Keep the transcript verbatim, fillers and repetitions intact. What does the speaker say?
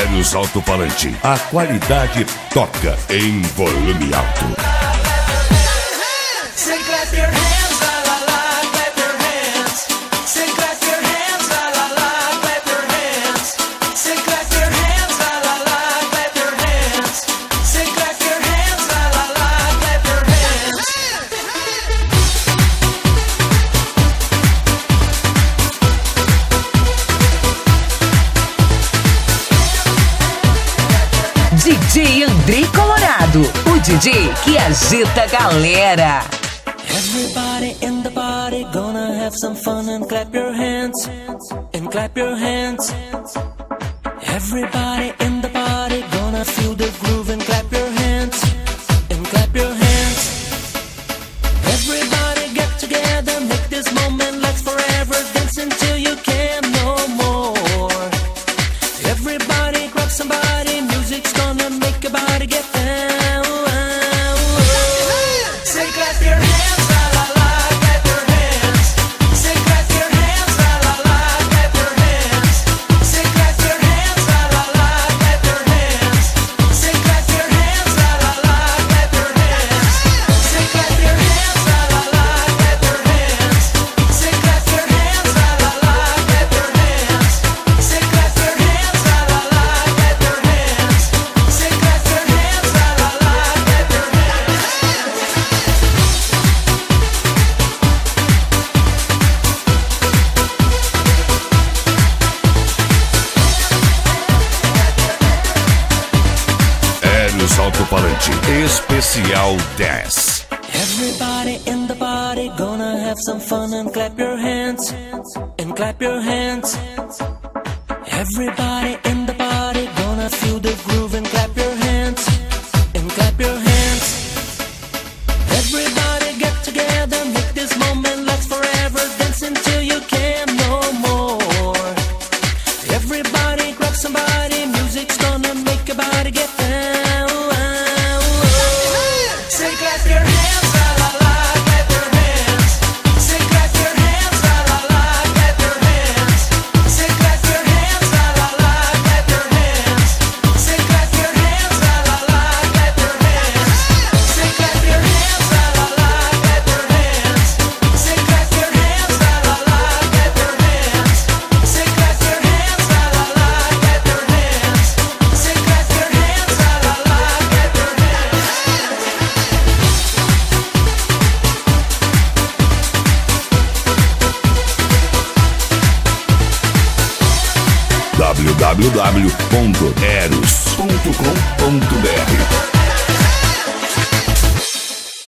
Eros Alto-Falante. A qualidade toca em volume alto. Say clap your hands, la la la, clap your hands. Say clap your hands, la la la, clap your hands. Say clap your hands, la la la, clap your hands. Say clap your hands, la la la, clap your hands. D J Andrei Colorado, o D J que agita a galera. Everybody in the party gonna have some fun and clap your hands, and clap your hands. Everybody in the party gonna feel the groove and clap your hands, and clap your hands. Everybody get together, make this moment last forever, dance until you can no more. Everybody grab somebody, music's gonna make your body get down. Say clap your hands, la la la, clap your hands. Say clap your hands, la la la, clap your hands. Say clap your hands, la la la, clap your hands. Say clap your hands, la la la, clap your hands. Say clap your hands, la la la, clap your hands. Say clap your hands, la la la, clap your hands. Say clap your hands, la la la, clap your hands. Say clap your hands, la la la, clap your hands. Eros Alto-Falante Especial dez. Everybody in the party gonna have some fun and clap your hands, and clap your hands. Everybody in the party gonna feel the groove and clap your hands, and clap your hands. Everybody get together, make this moment last forever, dance until you can no more. Everybody grab somebody, music's gonna make your body get down. Say clap your hands, la la la, clap your hands. Say clap your hands, la la la, clap your hands. Say clap your hands, la la la, clap your hands. Say clap your hands, la la la, clap your hands. Say clap your hands, la la la, clap your hands. Say clap your hands, la la la, clap your hands. Say clap your hands, la la la, clap your hands. Say clap your hands, la la la, clap your hands. w w w ponto eros ponto com ponto b r